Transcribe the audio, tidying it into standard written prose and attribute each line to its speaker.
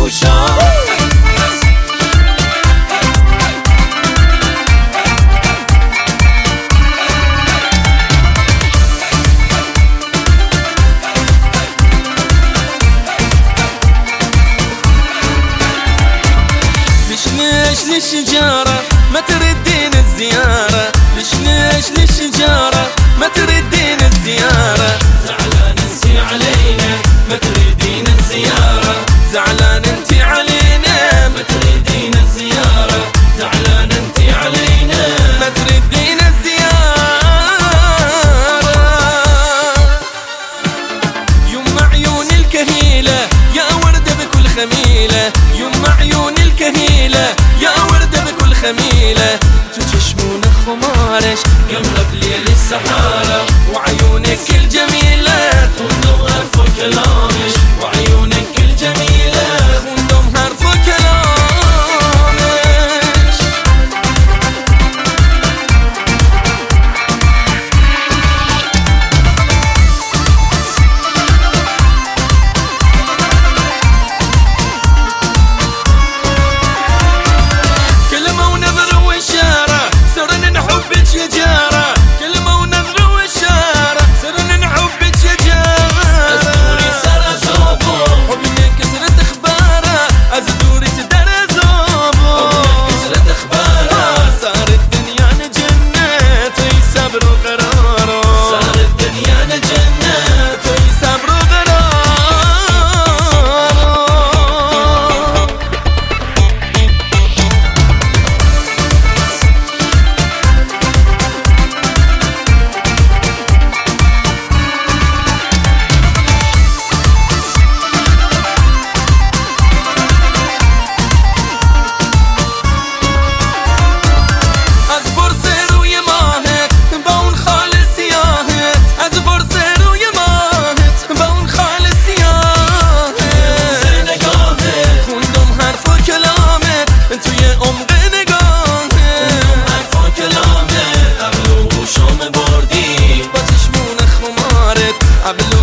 Speaker 1: گوشا.
Speaker 2: ليش للشجارة ما تردين الزيارة؟ ليش للشجارة ما تردين الزيارة؟
Speaker 1: زعلان انتي علينا ما تريدين الزيارة.
Speaker 2: زعلان انتي علينا
Speaker 1: ما تريدين الزيارة. زعلان انتي علينا
Speaker 2: ما تردين الزيارة. يما عيون الكهيلة يا وردة بكل خميلة، يما عيون الكهيلة يا وردة بكل خميلة. تجشمون خمارش
Speaker 1: قمرة بليل السحارة،
Speaker 2: وعيونك الجميلة
Speaker 1: خندم غرف كلامش. وعيونك الجميلة
Speaker 2: خندم حرف كلامش. كلمة ونظر وإشارة صرنا نحبك يا جارة. كلمة ونظر وإشارة صرنا نحبك يا جارة.
Speaker 1: أزدوري سر زوبو
Speaker 2: حبنا كسرت اخباره، ازدوري تدرى زوبو.
Speaker 1: كسرت اخباره
Speaker 2: صار الدنيا جنة ويصبر وقراره.
Speaker 1: صار الدنيا جنة
Speaker 2: ويصبر وقراره. اصبر سير ويماهت بون خالص ياهت. اصبر سير ويماهت بون خالص ياهت.
Speaker 1: نقاهت
Speaker 2: خندم حرف كلامت انتو يا ام غنقاهت.
Speaker 1: حرف كلامت. أغلو وشوم بردي
Speaker 2: با چشمون خمارت قبل